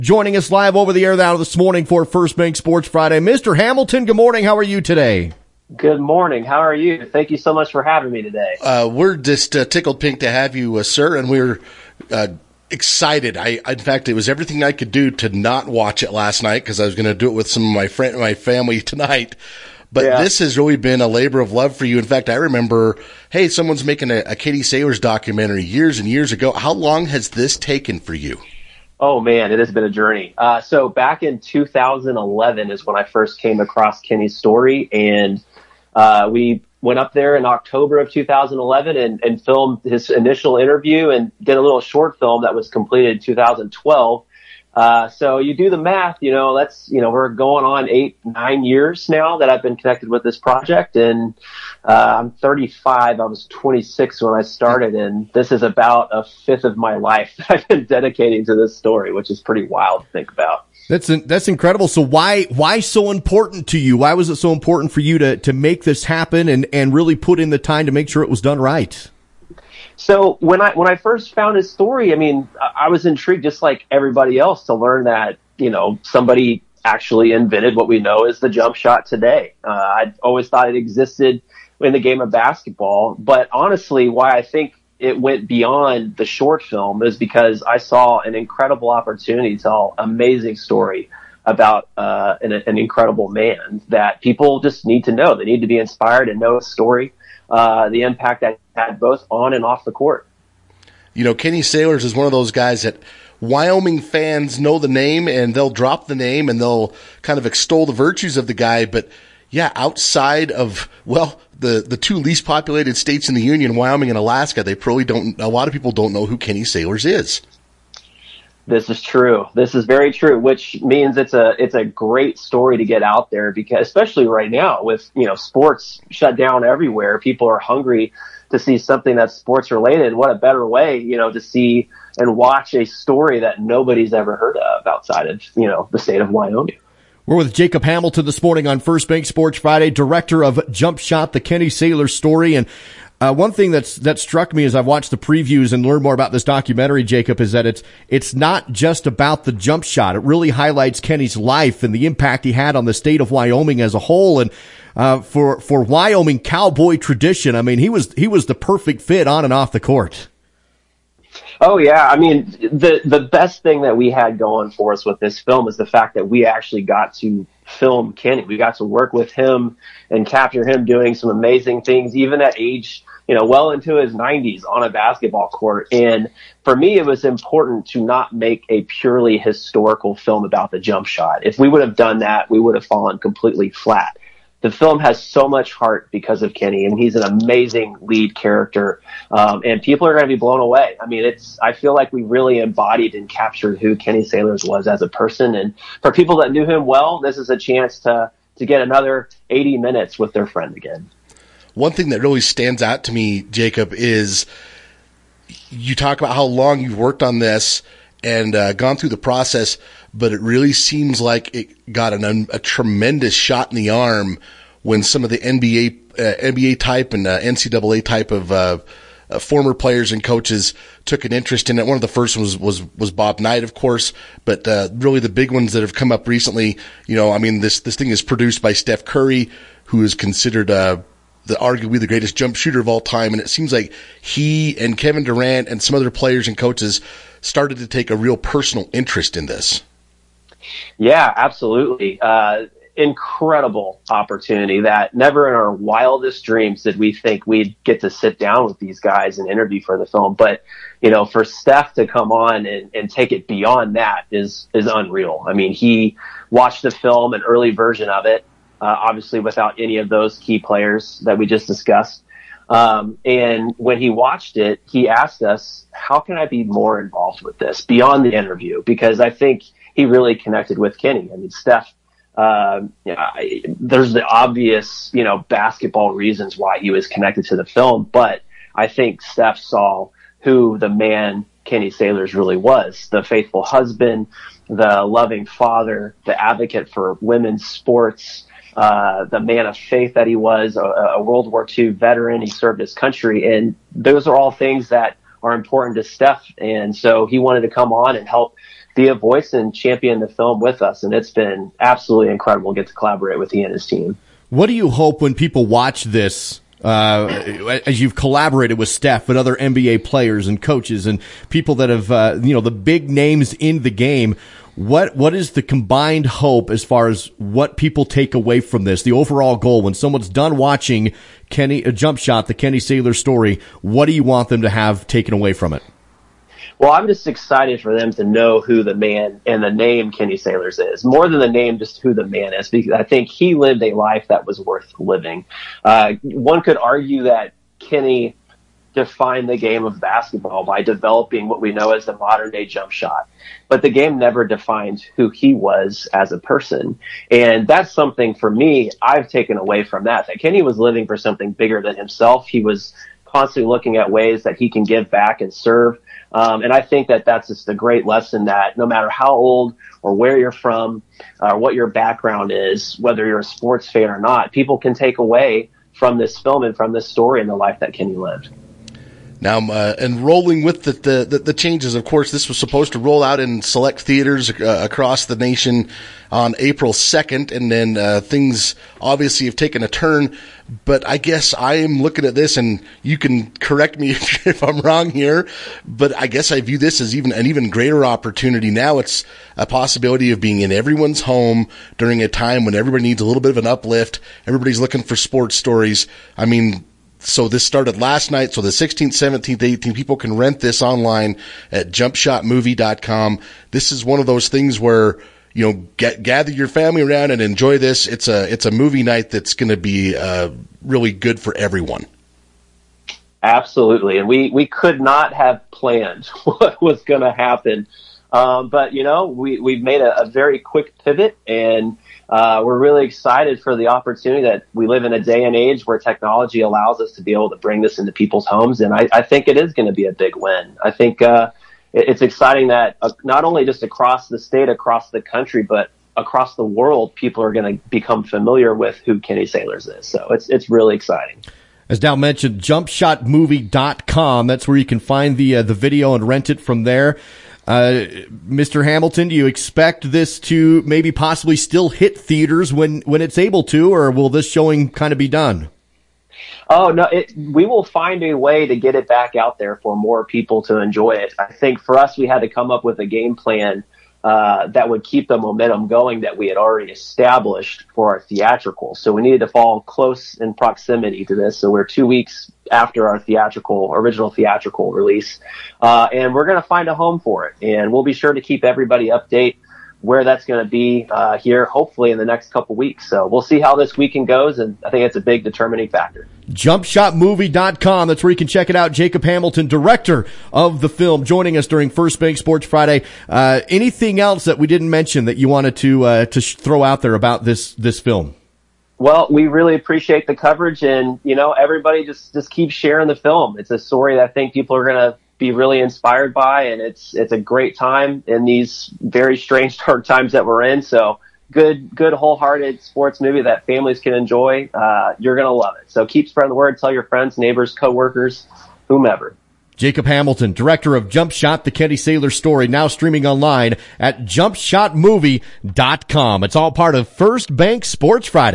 Joining us live over the air now this morning for First Bank Sports Friday. Mr. Hamilton, good morning. How are you today? Good morning. How are you? Thank you so much for having me today. We're just tickled pink to have you, sir, and we're excited. In fact, it was everything I could do to not watch it last night because I was going to do it with some of my family tonight. But This has really been a labor of love for you. In fact, I remember, hey, someone's making a Katie Sailors documentary years and years ago. How long has this taken for you? Oh, man, it has been a journey. So back in 2011 is when I first came across Kenny's story, and we went up there in October of 2011 and filmed his initial interview and did a little short film that was completed in 2012. So you do the math, we're going on 8-9 years now that I've been connected with this project, and I'm 35. I was 26 when I started, and this is about a fifth of my life that I've been dedicating to this story, which is pretty wild to think about. That's incredible. So why so important to you? Why was it so important for you to make this happen and really put in the time to make sure it was done right? So when I first found his story, I mean, I was intrigued just like everybody else to learn that, somebody actually invented what we know as the jump shot today. I'd always thought it existed in the game of basketball, but honestly, why I think it went beyond the short film is because I saw an incredible opportunity to tell an amazing story about an incredible man that people just need to know. They need to be inspired and know his story, the impact that had both on and off the court. Kenny Sailors is one of those guys that Wyoming fans know the name and they'll drop the name and they'll kind of extol the virtues of the guy. But yeah, outside of, the two least populated states in the Union, Wyoming and Alaska, a lot of people don't know who Kenny Sailors is. This is true. This is very true, which means it's a great story to get out there because especially right now with, sports shut down everywhere, people are hungry to see something that's sports related. What a better way, to see and watch a story that nobody's ever heard of outside of, the state of Wyoming. We're with Jacob Hamilton this morning on First Bank Sports Friday, director of Jump Shot, the Kenny Sailors story. And one thing that struck me as I've watched the previews and learned more about this documentary, Jacob, is that it's not just about the jump shot. It really highlights Kenny's life and the impact he had on the state of Wyoming as a whole. And for Wyoming cowboy tradition, I mean, he was the perfect fit on and off the court. Oh yeah, I mean, the best thing that we had going for us with this film is the fact that we actually got to film Kenny. We got to work with him and capture him doing some amazing things, even at age, well into his 90s on a basketball court. And for me, it was important to not make a purely historical film about the jump shot. If we would have done that, we would have fallen completely flat. The film has so much heart because of Kenny, and he's an amazing lead character. And people are going to be blown away. I mean, I feel like we really embodied and captured who Kenny Sailors was as a person. And for people that knew him well, this is a chance to get another 80 minutes with their friend again. One thing that really stands out to me, Jacob, is you talk about how long you've worked on this and gone through the process, but it really seems like it got a tremendous shot in the arm when some of the NBA type and NCAA type of former players and coaches took an interest in it. One of the first ones was Bob Knight, of course, but really the big ones that have come up recently, this thing is produced by Steph Curry, who is considered arguably the greatest jump shooter of all time. And it seems like he and Kevin Durant and some other players and coaches started to take a real personal interest in this. Yeah, absolutely. Incredible opportunity that never in our wildest dreams did we think we'd get to sit down with these guys and interview for the film. But, for Steph to come on and take it beyond that is unreal. I mean, he watched the film, an early version of it, obviously without any of those key players that we just discussed. And when he watched it, he asked us, how can I be more involved with this beyond the interview? Because I think he really connected with Kenny. I mean, Steph, there's the obvious, basketball reasons why he was connected to the film, but I think Steph saw who the man Kenny Sailors really was, the faithful husband, the loving father, the advocate for women's sports, the man of faith that he was, a World War II veteran. He served his country, and those are all things that are important to Steph. And so he wanted to come on and help be a voice and champion the film with us. And it's been absolutely incredible to get to collaborate with he and his team. What do you hope when people watch this, as you've collaborated with Steph and other NBA players and coaches and people that have, the big names in the game? What is the combined hope as far as what people take away from this, the overall goal? When someone's done watching Jump Shot, the Kenny Saylor story, what do you want them to have taken away from it? Well, I'm just excited for them to know who the man and the name Kenny Saylors is. More than the name, just who the man is, because I think he lived a life that was worth living. One could argue that Kenny defined the game of basketball by developing what we know as the modern day jump shot. But the game never defined who he was as a person. And that's something for me I've taken away from that Kenny was living for something bigger than himself. He was constantly looking at ways that he can give back and serve. And I think that that's just a great lesson that no matter how old or where you're from or what your background is, whether you're a sports fan or not, people can take away from this film and from this story and the life that Kenny lived. Now, and rolling with the changes, of course, this was supposed to roll out in select theaters across the nation on April 2nd, and then things obviously have taken a turn. But I guess I am looking at this, and you can correct me if I'm wrong here, but I guess I view this as an even greater opportunity. Now it's a possibility of being in everyone's home during a time when everybody needs a little bit of an uplift. Everybody's looking for sports stories. I mean, so this started last night. So the 16th, 17th, 18th, people can rent this online at jumpshotmovie.com. This is one of those things where, gather your family around and enjoy this. It's a movie night that's going to be really good for everyone. Absolutely. And we could not have planned what was going to happen. But we've made a very quick pivot, and we're really excited for the opportunity that we live in a day and age where technology allows us to be able to bring this into people's homes. And I think it is going to be a big win. I think it's exciting that not only just across the state, across the country, but across the world, people are going to become familiar with who Kenny Saylors is. So it's really exciting. As Dal mentioned, jumpshotmovie.com. That's where you can find the video and rent it from there. Mr. Hamilton, do you expect this to maybe possibly still hit theaters when it's able to, or will this showing kind of be done? Oh, no, we will find a way to get it back out there for more people to enjoy it. I think for us, we had to come up with a game plan that would keep the momentum going that we had already established for our theatrical. So we needed to fall close in proximity to this. So we're 2 weeks after our original theatrical release. And we're going to find a home for it. And we'll be sure to keep everybody update where that's going to be here, hopefully in the next couple weeks. So we'll see how this weekend goes, and I think it's a big determining factor. JumpShotMovie.com. That's where you can check it out. Jacob Hamilton, director of the film, joining us during First Bank Sports Friday. Anything else that we didn't mention that you wanted to throw out there about this film? Well, we really appreciate the coverage, and everybody just keep sharing the film. It's a story that I think people are going to be really inspired by, and it's a great time in these very strange, dark times that we're in. So good, wholehearted sports movie that families can enjoy. You're going to love it. So keep spreading the word. Tell your friends, neighbors, coworkers, whomever. Jacob Hamilton, director of Jump Shot, the Kenny Saylor story, now streaming online at jumpshotmovie.com. It's all part of First Bank Sports Friday.